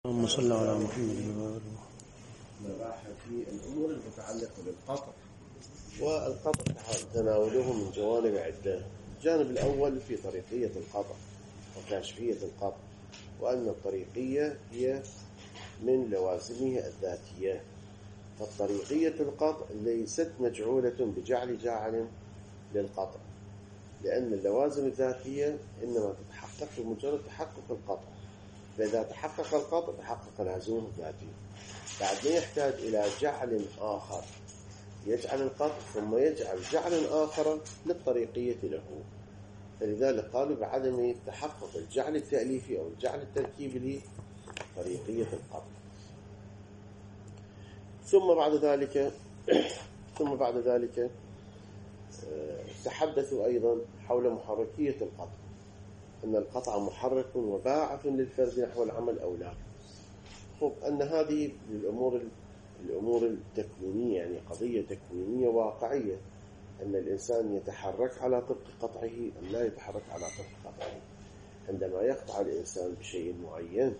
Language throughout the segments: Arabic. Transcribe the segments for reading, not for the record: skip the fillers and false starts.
اللهم صل على محمد وآله. نباحث في الأمور المتعلقة بالقطع، والقطع تناوله من جوانب عدة. الجانب الأول في طريقية القطع وكاشفية القطع، وأن الطريقية هي من لوازمه الذاتية. فالطريقية القطع ليست مجعولة بجعل جاعل للقطع، لأن اللوازم الذاتية إنما تتحقق بمجرد تحقق القطع. فإذا تحقق القطع تحقق العزوم الذاتي، بعد ما يحتاج إلى جعل آخر يجعل القطع ثم يجعل جعل آخر للطريقية له. فلذلك قالوا بعدم تحقق الجعل التأليفي أو الجعل التركيبي لطريقية القطع. ثم بعد ذلك تحدثوا أيضا حول محركية القطع، أن القطع محرك وباعث للفرد نحو العمل أو لا. أن هذه الأمور التكوينية، يعني قضية تكوينية واقعية، أن الإنسان يتحرك على طبق قطعه أم لا يتحرك على طبق قطعه. عندما يقطع الإنسان بشيء معين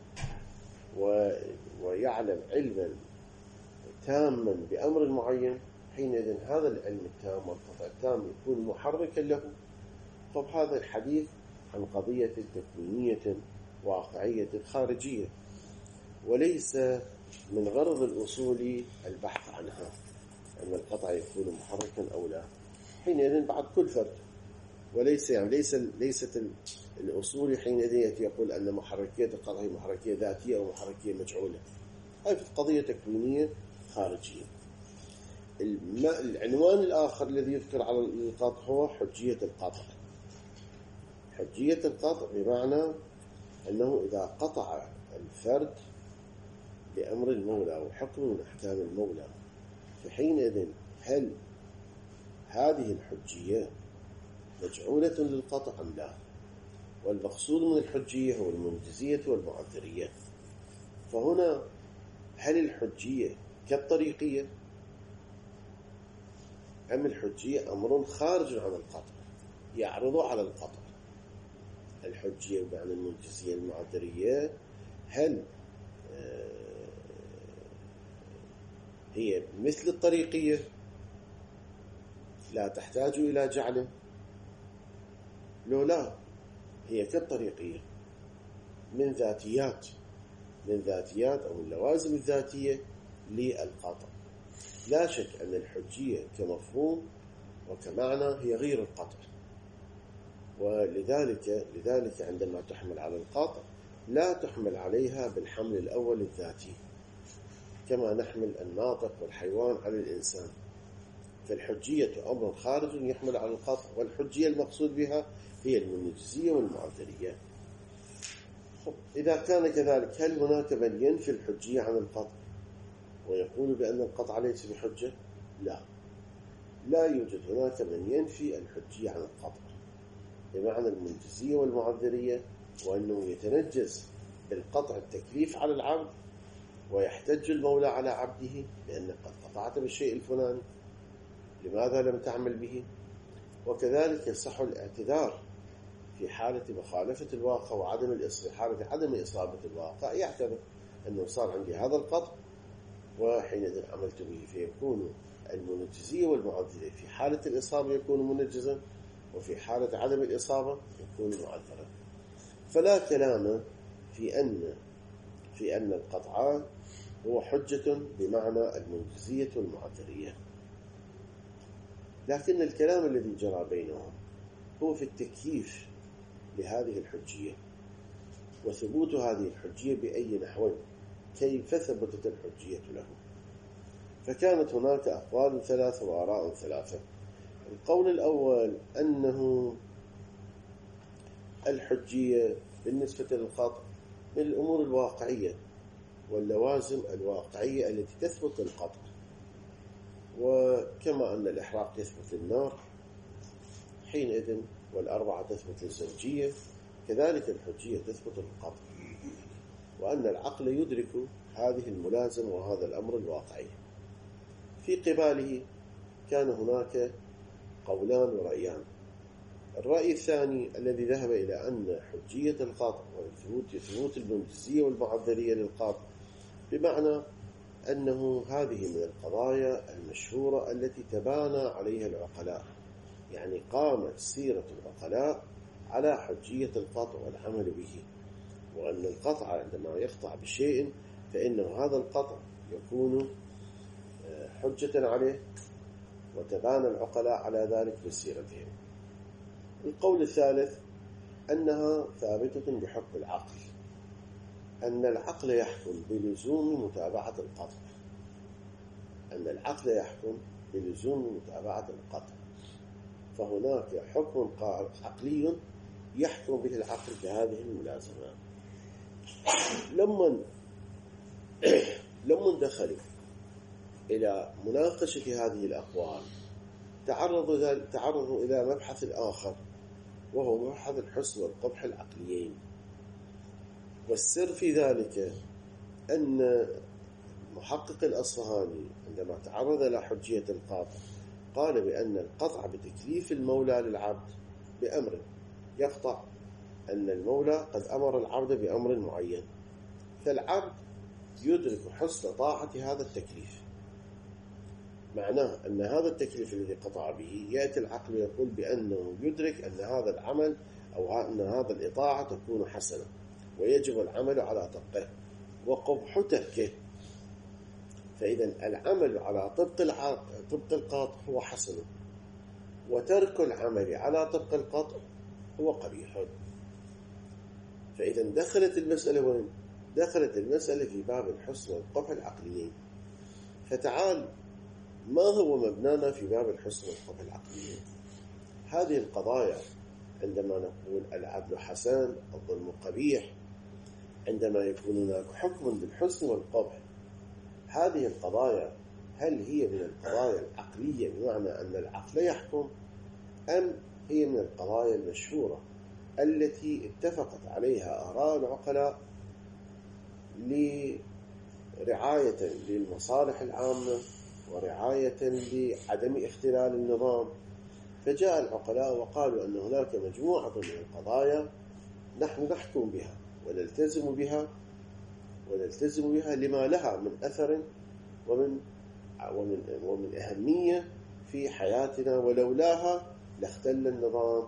ويعلم علما تاما بأمر معين، حينئذ هذا العلم التام والقطع التام يكون محركا له. هذا الحديث عن قضية تكوينية واقعية خارجية، وليس من غرض الأصول البحث عنها أن القطع يكون محركا أو لا، حينئذ بعد كل فرد. وليس ليست الأصول حينئذ يقول أن محركية القطع هي محركية ذاتية أو محركية مجعولة. هذه قضية تكوينية خارجية. العنوان الآخر الذي يذكر على القطع هو حجية القطع. حجية القطع بمعنى أنه إذا قطع الفرد بأمر المولى وحكم من أحكام المولى، فحينئذ هل هذه الحجية مجعولة للقطع أم لا؟ والمقصود من الحجية هو المنجزية والمعذرية. فهنا هل الحجية كالطريقية أم الحجية أمر خارج عن القطع يعرض على القطع؟ الحجية بمعنى المنجزية المعذرية هل هي مثل الطريقية لا تحتاج إلى جعل؟ لو لا، هي كالطريقية من ذاتيات أو اللوازم الذاتية للقطع. لا شك أن الحجية كمفهوم وكمعنى هي غير القطع، ولذلك عندما تحمل على القطع لا تحمل عليها بالحمل الأول الذاتي كما نحمل الناطق والحيوان على الإنسان. فالحجية أمر خارج يحمل على القطع، والحجية المقصود بها هي المنجزية والمعذرية. إذا كان كذلك، هل هناك من ينفي الحجية عن القطع ويقول بأن القطع ليس بحجة؟ لا يوجد هناك من ينفي الحجية عن القطع بمعنى المنجزية والمعذرية، وأنه يتنجز بالقطع التكليف على العبد، ويحتج المولى على عبده لأنك قد قطعت بالشيء الفلاني، لماذا لم تعمل به؟ وكذلك يصح الاعتذار في حالة مخالفة الواقع وعدم حالة عدم إصابة الواقع، يعتبر أنه صار عندي هذا القطع وحينئذ عملت به، فيكون المنجزية والمعذرة في حالة الإصابة يكون منجزا، وفي حالة عدم الإصابة يكون معذرا. فلا كلام في أن القطع هو حجة بمعنى المنجزية والمعذرية، لكن الكلام الذي جرى بينهم هو في التكييف لهذه الحجية وثبوت هذه الحجية بأي نحو، كيف ثبتت الحجية له. فكانت هناك أقوال ثلاثة وآراء ثلاثة. القول الأول أنه الحجية بالنسبة للقطع من الأمور الواقعية واللوازم الواقعية التي تثبت القطع، وكما أن الإحراق يثبت للنار حينئذ والأربعة تثبت للزوجية، كذلك الحجية تثبت للقطع، وأن العقل يدرك هذه الملازمة وهذا الأمر الواقعي. في قباله كان هناك قولان ورأيان. الرأي الثاني الذي ذهب إلى أن حجية القاطع وثبوت المنجزية والمعذرية للقاطع، بمعنى أنه هذه من القضايا المشهورة التي تبانى عليها العقلاء، يعني قامت سيرة العقلاء على حجية القطع والعمل به، وأن القطع عندما يقطع بشيء فإن هذا القطع يكون حجة عليه، وتبانى العقلاء على ذلك بسيرتهم. القول الثالث أنها ثابتة بحكم العقل، أن العقل يحكم بلزوم متابعة القطع، أن العقل يحكم بلزوم متابعة القطع، فهناك حكم عقلي يحكم به العقل بهذه الملازمات. لما دخلوا إلى مناقشة هذه الأقوال تعرضوا إلى مبحث آخر، وهو مبحث الحسن والقبح العقليين. والسر في ذلك أن محقق الأصفهاني عندما تعرض إلى حجية القاطع قال بأن القطع بتكليف المولى للعبد بأمر، يقطع أن المولى قد أمر العبد بأمر معين، فالعبد يدرك حسن طاعة هذا التكليف. معناه أن هذا التكليف الذي قطع به يأتي العقل يقول بأنه يدرك أن هذا العمل أو أن هذا الإطاعة تكون حسنة، ويجب العمل على طبقه وقبح تركه. فإذا العمل على طبق القاطع هو حسن، وترك العمل على طبق القاطع هو قبيح. فإذا دخلت المسألة وين؟ دخلت المسألة في باب الحسن والقبح العقليين. فتعال، ما هو مبنانا في باب الحسن والقبح العقليين؟ هذه القضايا عندما نقول العدل حسن، الظلم قبيح، عندما يكون هناك حكم بالحسن والقبح، هذه القضايا هل هي من القضايا العقلية بمعنى أن العقل يحكم، أم هي من القضايا المشهورة التي اتفقت عليها آراء العقلاء لرعاية للمصالح العامة ورعاية لعدم اختلال النظام؟ فجاء العقلاء وقالوا أن هناك مجموعة من القضايا نحن نحكم بها ونلتزم بها لما لها من أثر ومن أهمية في حياتنا، ولولاها لاختل النظام،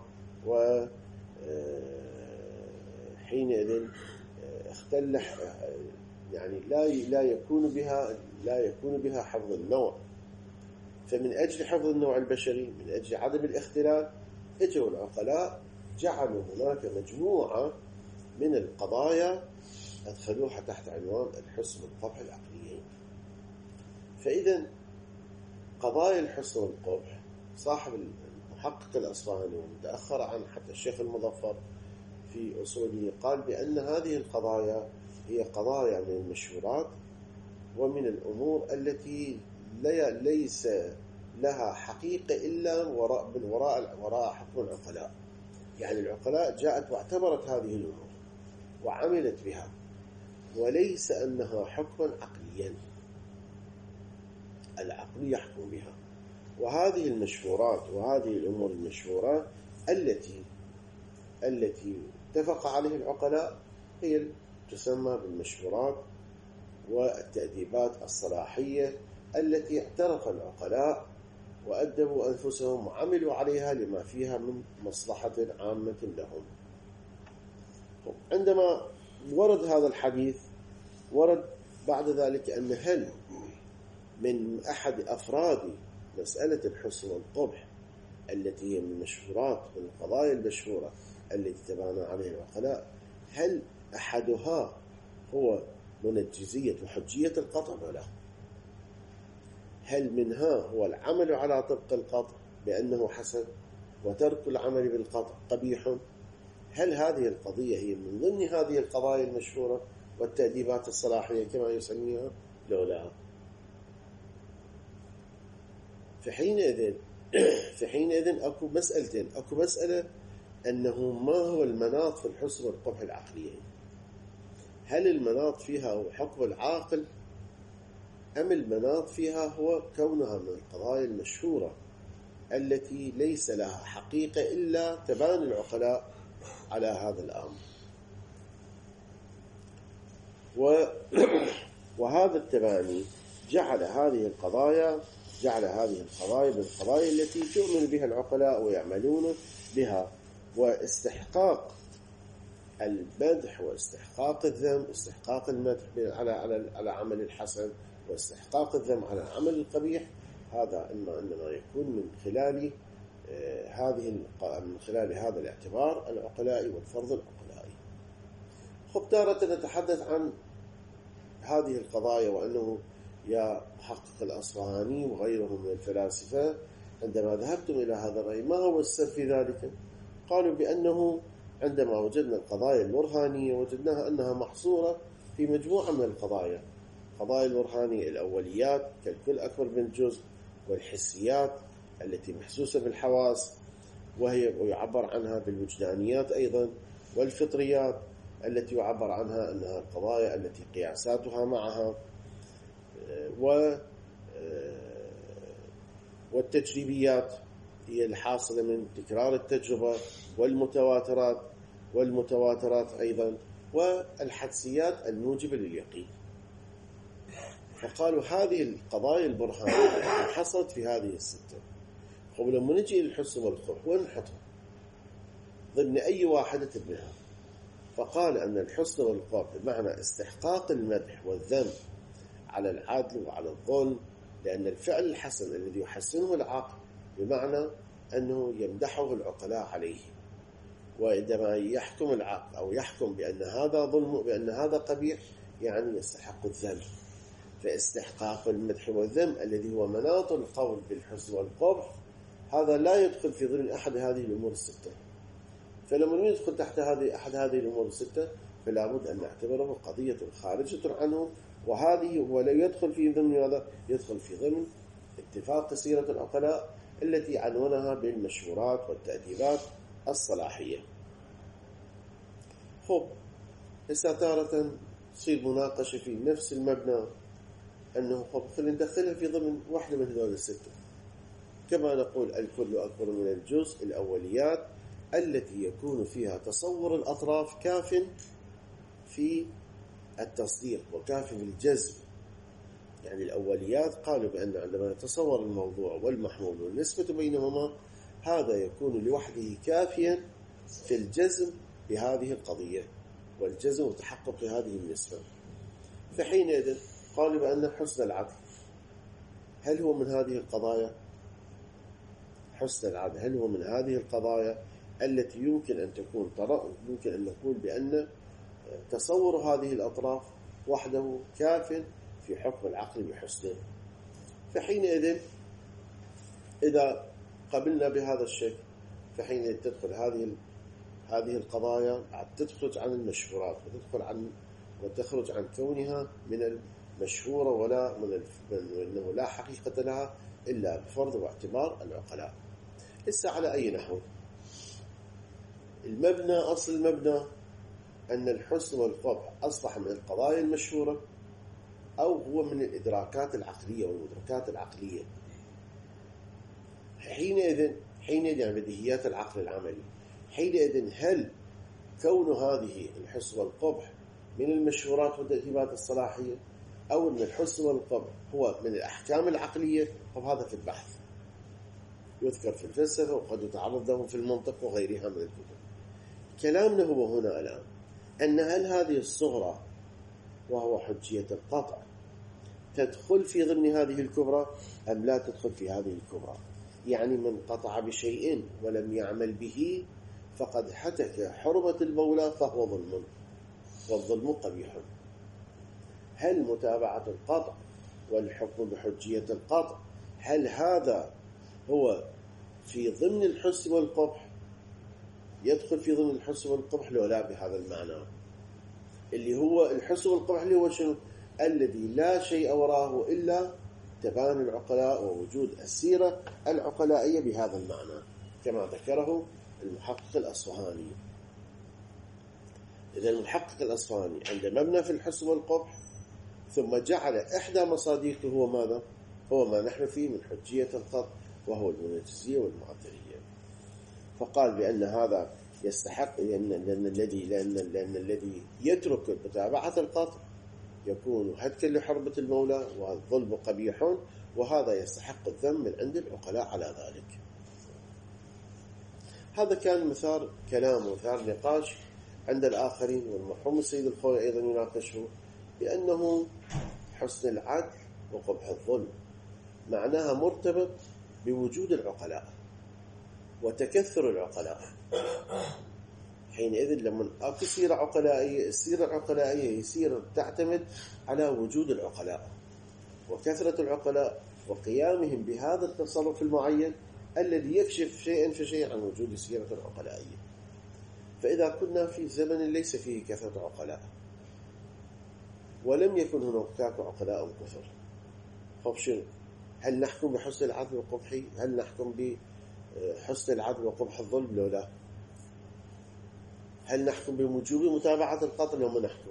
وحينئذ اختل، يعني لا يكون بها حفظ النوع. فمن أجل حفظ النوع البشري، من أجل عدم الاختلال، اجوا العقلاء جعلوا هناك مجموعة من القضايا أدخلوها تحت عنوان الحسن والقبح العقليين. فإذا قضايا الحسن والقبح صاحب المحقق الأصفهاني ومتأخر عن حتى الشيخ المظفر في أصوله قال بأن هذه القضايا هي قضايا من المشهورات ومن الأمور التي ليس لها حقيقة إلا وراء حكم العقلاء. يعني العقلاء جاءت واعتبرت هذه الأمور وعملت بها، وليس أنها حكما عقليا. العقل يحكم بها. وهذه المشهورات وهذه الأمور المشهورة التي اتفق عليها العقلاء هي تسمى بالمشهورات والتأديبات الصلاحية، التي اعترف العقلاء وأدبوا أنفسهم وعملوا عليها لما فيها من مصلحة عامة لهم. عندما ورد هذا الحديث، ورد بعد ذلك أن هل من أحد أفراد مسألة الحسن والقبح التي هي من المشهورات، من القضايا المشهورة التي تبانى عليها العقلاء، هل أحدها هو منجزية وحجية القطع ولا؟ هل منها هو العمل على طبق القطع بأنه حسن وترك العمل بالقطع قبيح؟ هل هذه القضية هي من ضمن هذه القضايا المشهورة والتأديبات الصلاحية كما يسميها؟ لا. فحينئذ أكو مسألتين. أكو مسألة أنه ما هو المناط في الحسن والقبح العقليين؟ هل المناط فيها هو حكم العاقل، أم المناط فيها هو كونها من القضايا المشهورة التي ليس لها حقيقة إلا تبان العقلاء على هذا الأمر. وهذا التباني جعل هذه القضايا من القضايا التي تؤمن بها العقلاء ويعملون بها، واستحقاق المدح واستحقاق الذم، استحقاق المدح على عمل الحسن واستحقاق الذم على العمل القبيح، هذا إنما يكون من خلال هذا الاعتبار العقلائي والفرض العقلائي. تارة نتحدث عن هذه القضايا، وأنه يا محقق الأصفهاني وغيره من الفلاسفة عندما ذهبتم إلى هذا الرأي ما هو السر في ذلك؟ قالوا بأنه عندما وجدنا القضايا البرهانية وجدناها أنها محصورة في مجموعة من القضايا. قضايا البرهانية الأوليات كالكل أكبر من جزء، والحسيات التي محسوسة بالحواس وهي يعبر عنها بالوجدانيات أيضا، والفطريات التي يعبر عنها أنها القضايا التي قياساتها معها، والتجريبيات هي الحاصلة من تكرار التجربة، والمتواترات أيضا، والحدسيات الموجبة لليقين. فقالوا هذه القضايا البرهانية حصلت في هذه الستة. قبل ما نجي للحسن والقبح وين نحطها ضمن أي واحدة منها؟ فقال أن الحسن والقبح بمعنى استحقاق المدح والذم على العدل وعلى الظلم، لأن الفعل الحسن الذي يحسنه العقل بمعنى أنه يمدحه العقلاء عليه، وعندما يحكم العقل أو يحكم بأن هذا ظلم بأن هذا قبيح يعني يستحق الذم. فاستحقاق المدح والذم الذي هو مناط القول بالحسن والقبح هذا لا يدخل في ضمن أحد هذه الأمور الستة. فلما يدخل تحت أحد هذه الأمور الستة فلا بد أن نعتبره قضية خارجة عنه، وهذه ولا يدخل في ضمن هذا، يدخل في ضمن اتفاق سيرة العقلاء التي عنونها بالمشهورات والتأديبات الصلاحية. تارة تصير مناقشة في نفس المبنى أنه خلينا ندخلها في ضمن واحدة من هذول الستة. كما نقول الكل أكبر من الجزء، الأوليات التي يكون فيها تصور الأطراف كاف في التصديق وكاف في الجذب. يعني الأوليات قالوا بأن عندما نتصور الموضوع والمحمول والنسبة بينهما هذا يكون لوحده كافيا في الجزم بهذه القضية والجزم وتحقق هذه النسبة. فحينئذ قالوا بأن حسن العدل هل هو من هذه القضايا؟ حسن العدل هل هو من هذه القضايا التي يمكن أن نقول بأن تصور هذه الأطراف وحده كاف في حكم العقل بحسنه. فحينئذ إذا قبلنا بهذا الشكل فحينئذ تدخل هذه القضايا تخرج عن المشهورات وتخرج عن كونها من المشهورة ولا أنه لا حقيقة لها إلا بفرض واعتبار العقلاء. لسه على أي نحو أصل المبنى أن الحسن والقبح أصبح من القضايا المشهورة أو هو من الإدراكات العقلية والمدركات العقلية. حينئذ يعني بديهيات العقل العملي. حينئذ هل كون هذه الحسن والقبح من المشهورات والتأديبات الصلاحية أو أن الحسن والقبح هو من الأحكام العقلية؟ هذا في البحث يذكر في الفلسفة وقد يتعرض له في المنطق وغيرها من الكتب. كلامنا هو هنا الآن أن هل هذه الصغرى وهو حجية القطع تدخل في ضمن هذه الكبرى أم لا تدخل في هذه الكبرى؟ يعني من قطع بشيء ولم يعمل به فقد هتك حرمة المولى فهو ظلم، والظلم قبيح. هل متابعة القطع والحكم بحجية القطع هل هذا هو في ضمن الحسن والقبح؟ يدخل في ضمن الحسن والقبح لو لا بهذا المعنى اللي هو الحسن والقبح اللي هو شنو؟ الذي لا شيء وراءه إلا تبان العقلاء ووجود السيرة العقلائية بهذا المعنى كما ذكره المحقق الأصفهاني. إذا المحقق الأصفهاني عند مبنى في الحسن والقبح ثم جعل إحدى مصادقه هو ماذا؟ هو ما نحن فيه من حجية القطع وهو المنجزية والمعذرية. فقال بأن هذا يستحق لأن الذي يترك متابعة القطع يكون هتكا لحرمة المولى والظلم قبيح، وهذا يستحق الذم من عند العقلاء على ذلك. هذا كان مثار كلام ومثار نقاش عند الآخرين، والمرحوم السيد الخوئي أيضا يناقشه بأنه حسن العدل وقبح الظلم معناها مرتبط بوجود العقلاء وتكثر العقلاء. حينئذ لما أكو سيرة عقلائية، السيرة العقلائية هي سيرة تعتمد على وجود العقلاء وكثرة العقلاء وقيامهم بهذا التصرف المعين الذي يكشف شيئا فشيئا عن وجود سيرة عقلائية. فإذا كنا في زمن ليس فيه كثرة عقلاء ولم يكن هناك عقلاء كثر، طب شنو؟ هل نحكم بحسن العدل وقبحه؟ هل نحكم بحسن العدل وقبح الظلم لو لا؟ هل نحكم بوجوب متابعة القطع لو ما نحكم؟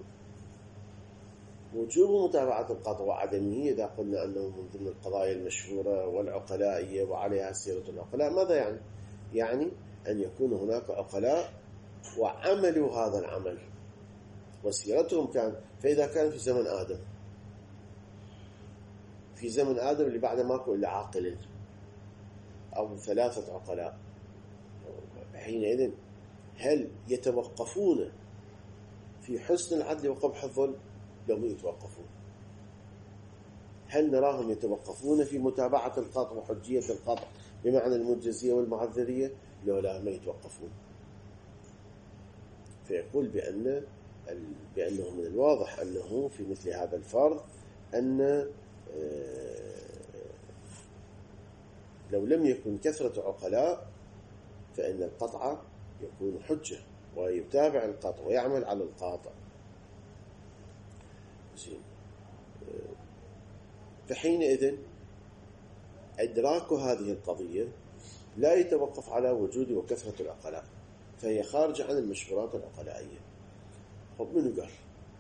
وجوب متابعة القطع وعدمه إذا قلنا أنه من ضمن القضايا المشهورة والعقلائية وعليها سيرة العقلاء، ماذا يعني؟ يعني أن يكون هناك عقلاء وعملوا هذا العمل وسيرتهم كان. فإذا كان في زمن آدم، في زمن آدم اللي بعد ماكو إلا عاقل أو 3 عقلاء، حينئذ هل يتوقفون في حسن العدل وقبح الظلم؟ لم يتوقفون. هل نراهم يتوقفون في متابعة القطع وحجية القطع بمعنى المنجزية والمعذرية؟ لا، ما يتوقفون. فيقول بأنه من الواضح أنه في مثل هذا الفرض أن لو لم يكن كثرة عقلاء فإن القطع يكون حجة ويتابع القطع ويعمل على القاطع. فحينئذ إدراك هذه القضية لا يتوقف على وجود وكثرة العقلاء، فهي خارجة عن المشهورات العقلائية. طب من قال؟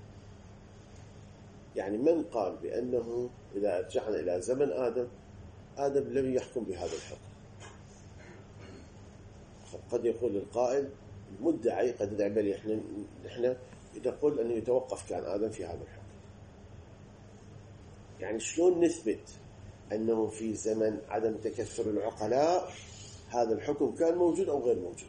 يعني من قال بأنه إذا رجعنا إلى زمن آدم لم يحكم بهذا الحكم؟ قد يقول القائل المدعي قد يدعي بل نحن نقول أنه يتوقف كان آدم في هذا الحكم. يعني شلون نثبت أنه في زمن عدم تكثر العقلاء هذا الحكم كان موجود أو غير موجود؟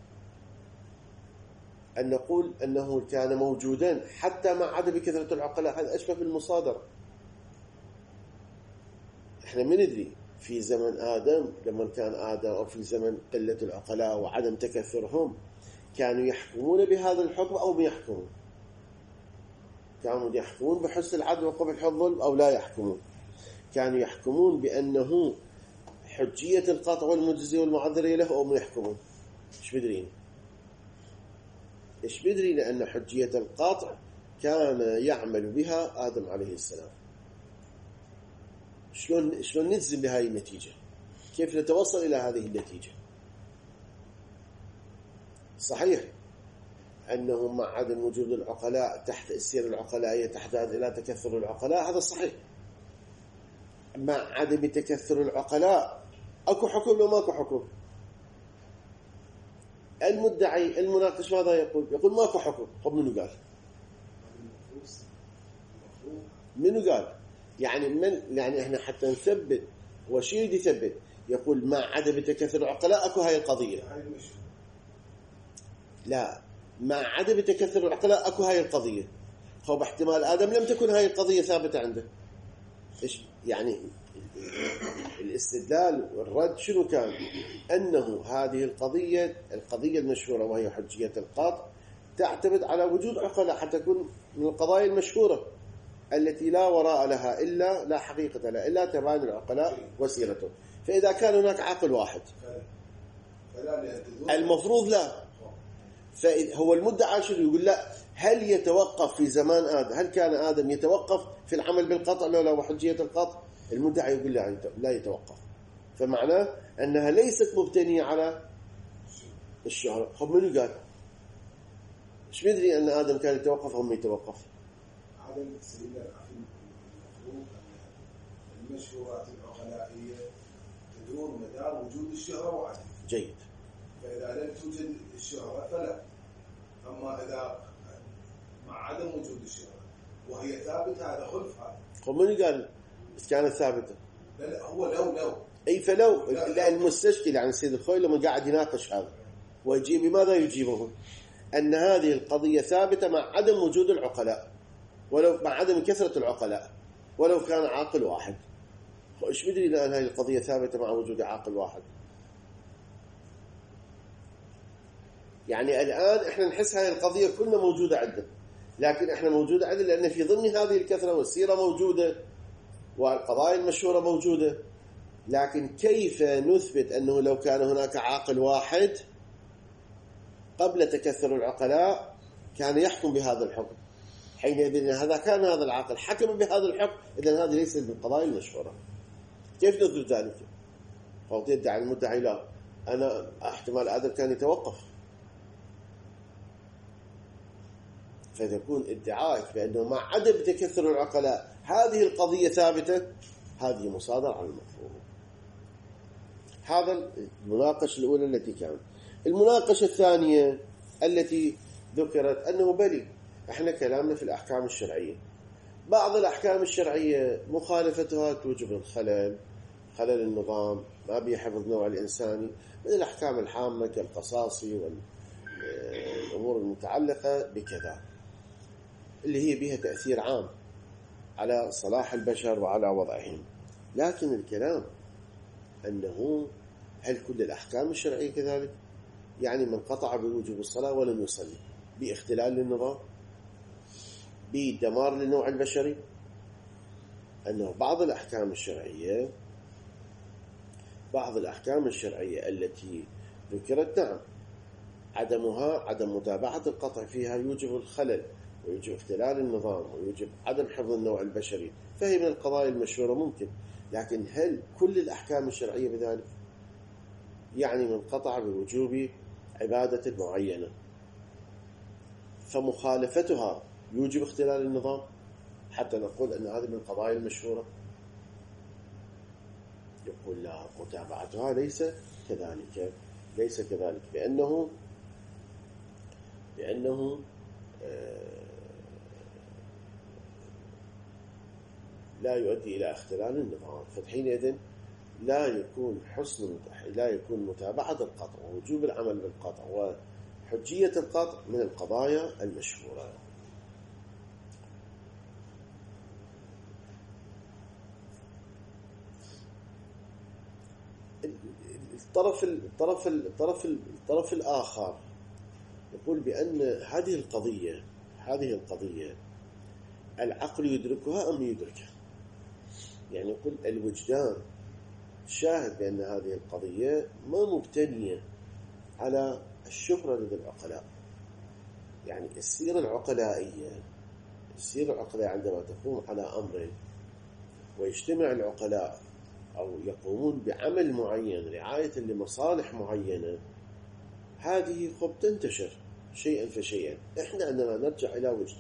أن نقول أنه كان موجودا حتى مع عدم كثرة العقلاء، هذا أشبه بالمصادرة. إحنا ما ندري في زمن آدم لما كان آدم أو في زمن قلة العقلاء وعدم تكثرهم كانوا يحكمون بهذا الحكم أو ما يحكمون؟ كانوا يحكمون بحسن العدل وقبح الظلم أو لا يحكمون؟ كانوا يحكمون بأنه حجية القطع والمجزية والمعذرية له أو ما يحكمون؟ إيش بدرين؟ إيش بدري؟ لأن حجية القطع كان يعمل بها آدم عليه السلام. شلون نجزم بهذه النتيجة؟ كيف نتوصل إلى هذه النتيجة؟ صحيح أنه مع عدم وجود العقلاء تحت السيرة العقلائية تحتاج إلى تكثر العقلاء، هذا صحيح. مع عدم تكثر العقلاء أكو حكم لو ماكو حكم؟ المدعي المناقش ماذا يقول؟ يقول ماكو حكم. طب منو قال؟ منو قال؟ يعني احنا حتى نثبت وشي يريد يثبت يقول مع عدم تكثر العقلاء اكو هاي القضية. لا، مع عدم تكثر العقلاء اكو هاي القضية. طب احتمال آدم لم تكن هاي القضية ثابتة عنده. ايش يعني الاستدلال والرد شنو كان؟ أنه هذه القضية المشهورة وهي حجية القطع تعتمد على وجود عقلاء حتى تكون من القضايا المشهورة التي لا وراء لها إلا لا حقيقة لها إلا تباين العقلاء وسيرته. فإذا كان هناك عقل واحد المفروض لا، فهو المدعى شنو يقول؟ لا، هل يتوقف في زمان آدم؟ هل كان آدم يتوقف في العمل بالقطع لولا وحجية القطع؟ المدعي يقول لا يتوقف. فمعناه أنها ليست مبتنية على الشهرة. خب منو قال؟ إيش مدري أن آدم كان يتوقف أو ما يتوقف؟ عدم سبيل المفروض أن المشهورات العقلائية تدور مدار وجود الشهرة وعدم. جيد. فإذا لم توجد الشهرة فلا. أما إذا مع عدم وجود الشهرة وهي ثابتة هذا خلف هذا. من قال كانت ثابتة؟ لا هو لو أي فلو لا المستشكل عن السيد الخوي لما قاعد يناقش هذا ويجيب بماذا يجيبه؟ أن هذه القضية ثابتة مع عدم وجود العقلاء، ولو مع عدم كثرة العقلاء ولو كان عاقل واحد. إيش بدري لأن هذه القضية ثابتة مع وجود عاقل واحد؟ يعني الآن إحنا نحس هذه القضية كلها موجودة عندنا، لكن إحنا موجودة عندنا لأن في ضمن هذه الكثرة والسيرة موجودة والقضايا المشهورة موجودة. لكن كيف نثبت أنه لو كان هناك عاقل واحد قبل تكثر العقلاء كان يحكم بهذا الحكم؟ حينئذ هذا كان هذا العاقل حكم بهذا الحكم، إذن هذه ليست من القضايا المشهورة. كيف نثبت ذلك؟ قد يدعي المدعي لا أنا احتمال هذا كان يتوقف، فتكون ادعائك بأنه مع عدم تكثر العقلاء هذه القضية ثابتة، هذه مصادرة على المفهوم. هذا المناقشة الأولى التي كانت. المناقشة الثانية التي ذكرت أنه بلي احنا كلامنا في الأحكام الشرعية، بعض الأحكام الشرعية مخالفتها توجب الخلل، خلل النظام، ما بيحفظ نوع الإنساني، من الأحكام الحامة كالقصاص والأمور المتعلقة بكذا اللي هي بها تأثير عام على صلاح البشر وعلى وضعهم. لكن الكلام أنه هل كل الأحكام الشرعية كذلك؟ يعني من قطع بوجوب الصلاة ولم يصلي باختلال للنظام، بدمار للنوع البشري. أنه بعض الأحكام الشرعية التي ذكرت نعم عدمها عدم متابعة القطع فيها يوجب الخلل ويوجب اختلال النظام ويوجب عدم حفظ النوع البشري، فهي من القضايا المشهورة ممكن. لكن هل كل الأحكام الشرعية بذلك؟ يعني من قطع بوجوب عبادة معينة فمخالفتها يوجب اختلال النظام حتى نقول أن هذه من القضايا المشهورة؟ يقول لا، متابعتها ليس كذلك بأنه لا يؤدي إلى اختلال النظام. فحينئذ لا يكون متابعة القطع ووجوب العمل بالقطع وحجية القطع من القضايا المشهورة. الطرف الآخر يقول بأن هذه القضية العقل يدركها أم يدركها؟ يعني يقول الوجدان شاهد بأن هذه القضية ما مبتنية على الشهرة لدى العقلاء. يعني السيرة العقلائية عندما تقوم على أمر ويجتمع العقلاء أو يقومون بعمل معين رعاية لمصالح معينة، هذه تنتشر شيئا فشيئا. إحنا عندما نرجع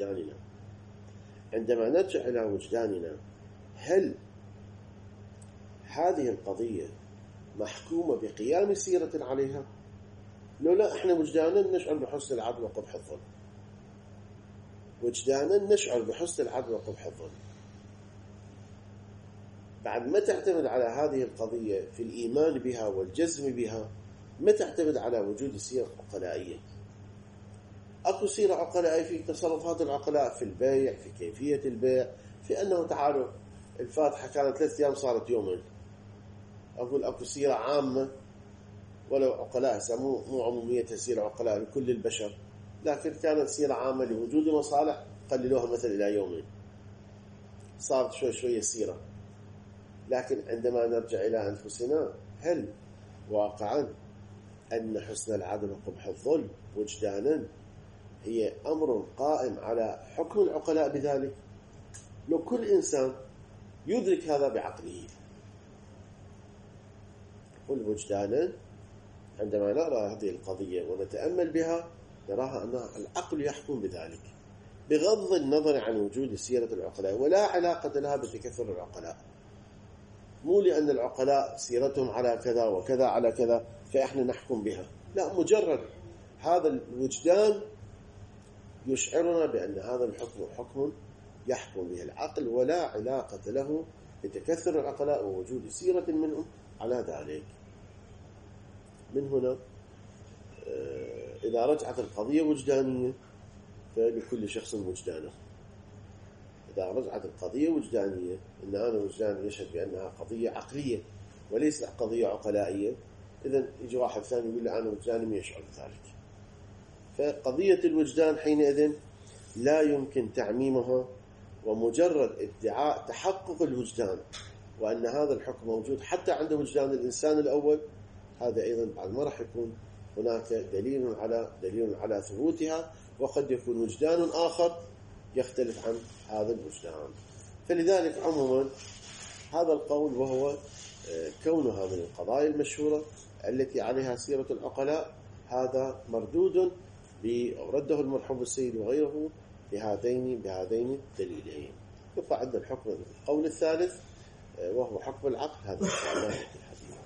إلى وجداننا هل هذه القضية محكومة بقيام سيرة عليها؟ لو لا، إحنا وجدانا نشعر بحسن العدل وقبح الظن. بعد ما تعتمد على هذه القضية في الإيمان بها والجزم بها، ما تعتمد على وجود سيرة عقلائية. أكو سيرة عقلائية في تصرفات العقلاء في البيع، في كيفية البيع، في أنه تعالوا الفاتحة كانت 3 أيام صارت يومين. أقول أكو سيرة عامة ولو عقلاء مو عمومية سيرة عقلاء لكل البشر، لكن كانت سيرة عامة لوجود مصالح قللوها مثل إلى يومين، صارت شوية سيرة. لكن عندما نرجع إلى أنفسنا، هل واقعا أن حسن العدل وقبح الظلم وجدانا هي أمر قائم على حكم العقلاء بذلك؟ لو كل إنسان يدرك هذا بعقله، قل وجدانا عندما نرى هذه القضية ونتأمل بها نراها أن العقل يحكم بذلك بغض النظر عن وجود سيرة العقلاء، ولا علاقة لها بتكثر العقلاء. مو لأن العقلاء سيرتهم على كذا وكذا على كذا فإحنا نحكم بها، لا، مجرد هذا الوجدان يشعرنا بأن هذا الحكم حكم يحكم به العقل، ولا علاقة له بتكثر العقلاء ووجود سيرة منهم على ذلك. من هنا إذا رجعت القضية وجدانية فلكل شخص وجدانه. إذا رجعت القضية وجدانية، إن أنا وجداني يشهد بأنها قضية عقلية وليس قضية عقلائية، إذن يجي واحد ثاني يقول لي أنا وجداني ما يشعر بذلك. فقضية الوجدان حينئذ لا يمكن تعميمها، ومجرد ادعاء تحقق الوجدان وأن هذا الحكم موجود حتى عند وجدان الإنسان الأول، هذا أيضا بعد ما راح يكون هناك دليل على ثبوتها، وقد يكون وجدان آخر يختلف عن هذا الوجدان. فلذلك عموما هذا القول، وهو كونها من القضايا المشهورة التي عليها سيرة العقلاء، هذا مردود برده المرحوم السيد وغيره بهذين الدليلين. يبقى عندنا الحكم القول الثالث وهو حكم العقل. هذا الحديث.